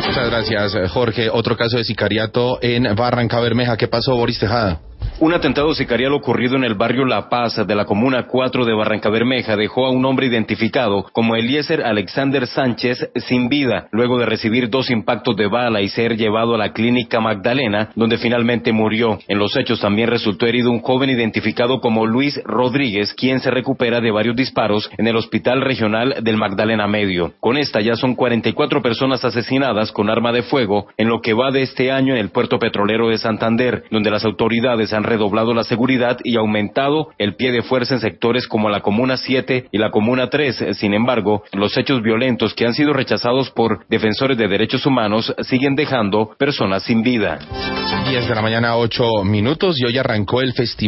Muchas gracias, Jorge. Otro caso de sicariato en Barrancabermeja. ¿Qué pasó, Boris Tejada? Un atentado sicarial ocurrido en el barrio La Paz de la Comuna 4 de Barrancabermeja dejó a un hombre identificado como Eliezer Alexander Sánchez sin vida, luego de recibir 2 impactos de bala y ser llevado a la clínica Magdalena, donde finalmente murió. En los hechos también resultó herido un joven identificado como Luis Rodríguez, quien se recupera de varios disparos en el Hospital Regional del Magdalena Medio. Con esta ya son 44 personas asesinadas con arma de fuego en lo que va de este año en el puerto petrolero de Santander, donde las autoridades han redoblado la seguridad y aumentado el pie de fuerza en sectores como la Comuna 7 y la Comuna 3. Sin embargo, los hechos violentos que han sido rechazados por defensores de derechos humanos siguen dejando personas sin vida. 10 de la mañana, 8 minutos, y hoy arrancó el festival